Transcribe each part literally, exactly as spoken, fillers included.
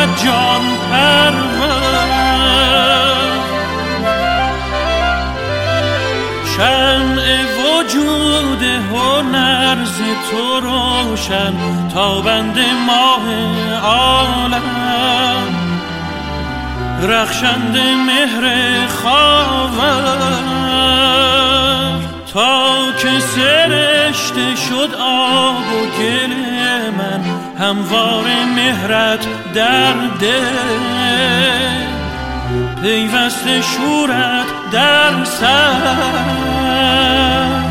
جان پرور، شمع وجود هنر ز تو روشن تابند ماه عالم، رخشند مهر خاور، تا که سرشته شد آب و گل من هموار مهرت در دل، پیوست شورت در سر.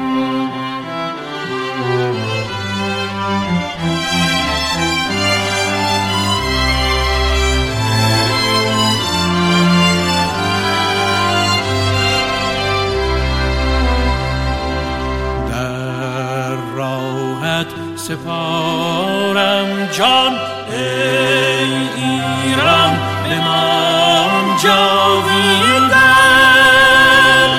سپارم جان ای ایران، بمان جاویدان.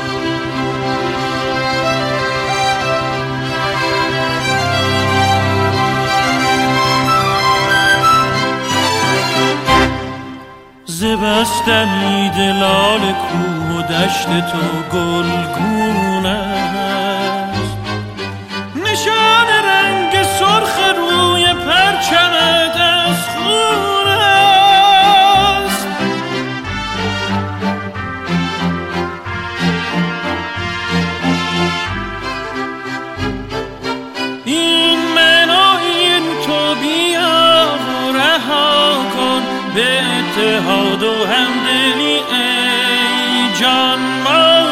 ز بستنی دلال کوه و دشت تو گلگون است، نشان رنگ سرخ روی پرچمت از خون است. این من و این تو بیا و رها کن، به اتحاد و همدلی ای جان ما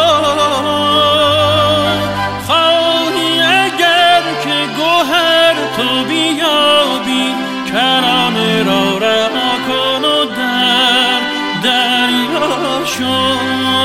شد. خواهی اگر که گوهر تو بیابی، کرانه را رها کن و در دریا شو.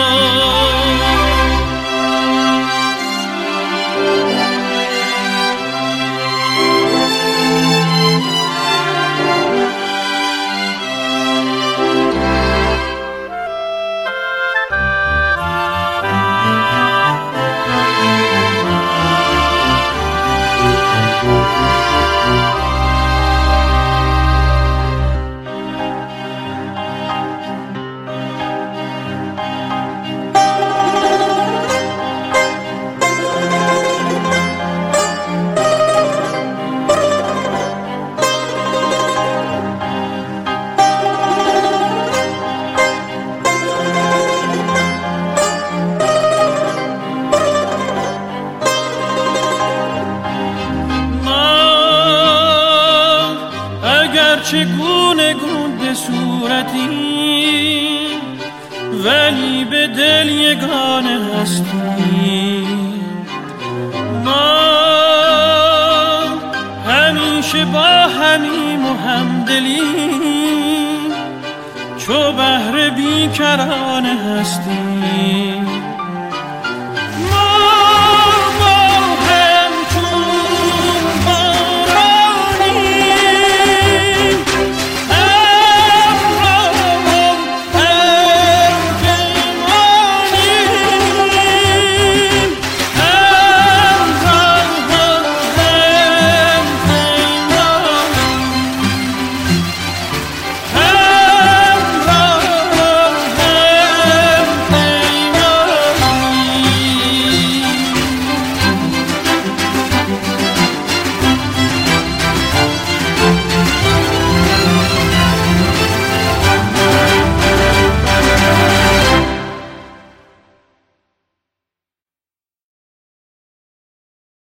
چگونه گون به صورتی، ولی به دل یگانه هستی. ما همیشه با همیم و همدلیم، چو بحر بیکرانه هستیم.